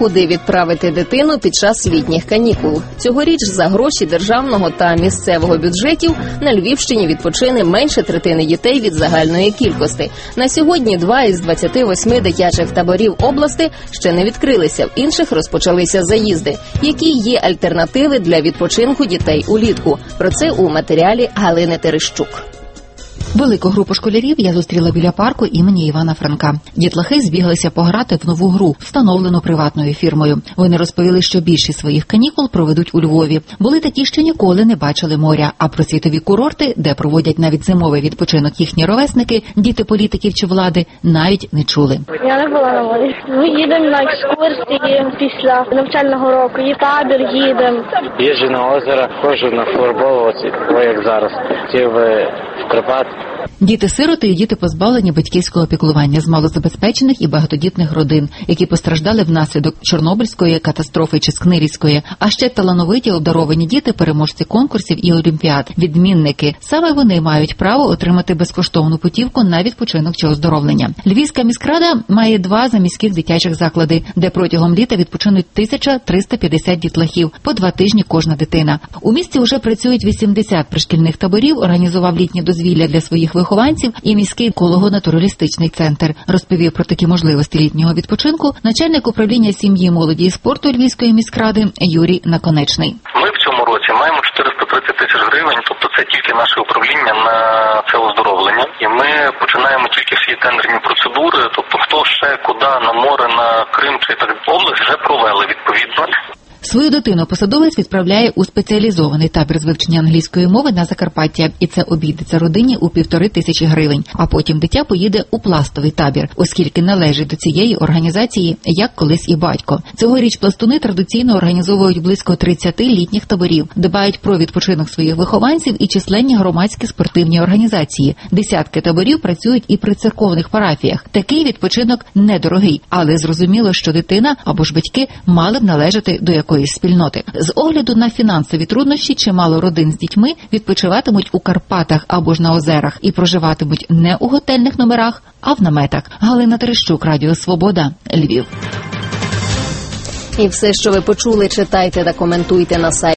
куди відправити дитину під час літніх канікул. Цьогоріч за гроші державного та місцевого бюджетів на Львівщині відпочине менше третини дітей від загальної кількості. На сьогодні 2 із 28 дитячих таборів області ще не відкрилися, в інших розпочалися заїзди. Які є альтернативи для відпочинку дітей улітку? Про це у матеріалі Галини Терещук. Велику групу школярів я зустріла біля парку імені Івана Франка. Дітлахи збіглися пограти в нову гру, встановлену приватною фірмою. Вони розповіли, що більшість своїх канікул проведуть у Львові. Були такі, що ніколи не бачили моря, а про світові курорти, де проводять навіть зимовий відпочинок їхні ровесники, діти політиків чи влади, навіть не чули. Я не була на морі. Ми їдемо на екскурсії після навчального року, і в табір їдемо. Їжджу на озеро, ходжу на флорбол, як зараз. Хотів в Карпат. Діти-сироти і діти, позбавлені батьківського піклування з малозабезпечених і багатодітних родин, які постраждали внаслідок Чорнобильської катастрофи чи Скнирівської, а ще талановиті обдаровані діти, переможці конкурсів і олімпіад, відмінники. Саме вони мають право отримати безкоштовну путівку на відпочинок чи оздоровлення. Львівська міськрада має 2 заміських дитячих заклади, де протягом літа відпочинуть 1350 дітлахів, по 2 тижні кожна дитина. У місті вже працюють 80 пришкільних таборів, організував літні дозвілля для своїх вихованців і міський еколого-натуралістичний центр. Розповів про такі можливості літнього відпочинку начальник управління сім'ї, молоді і спорту Львівської міськради Юрій Наконечний. Ми в цьому році маємо 430 тисяч гривень, тобто це тільки наше управління на це оздоровлення. І ми починаємо тільки всі тендерні процедури, тобто хто ще куди, на море, на Крим чи так область вже провели відповідно. Свою дитину посадовець відправляє у спеціалізований табір з вивчення англійської мови на Закарпаття, і це обійдеться родині у 1500 гривень. А потім дитя поїде у пластовий табір, оскільки належить до цієї організації, як колись і батько. Цьогоріч пластуни традиційно організовують близько 30 літніх таборів, дбають про відпочинок своїх вихованців і численні громадські спортивні організації. Десятки таборів працюють і при церковних парафіях. Такий відпочинок недорогий, але зрозуміло, що дитина або ж батьки мали б належати до якоїсь спільноти. З огляду на фінансові труднощі чимало родин з дітьми відпочиватимуть у Карпатах або ж на озерах і проживатимуть не у готельних номерах, а в наметах. Галина Терещук, Радіо Свобода, Львів. І все, що ви почули, читайте та коментуйте на сайті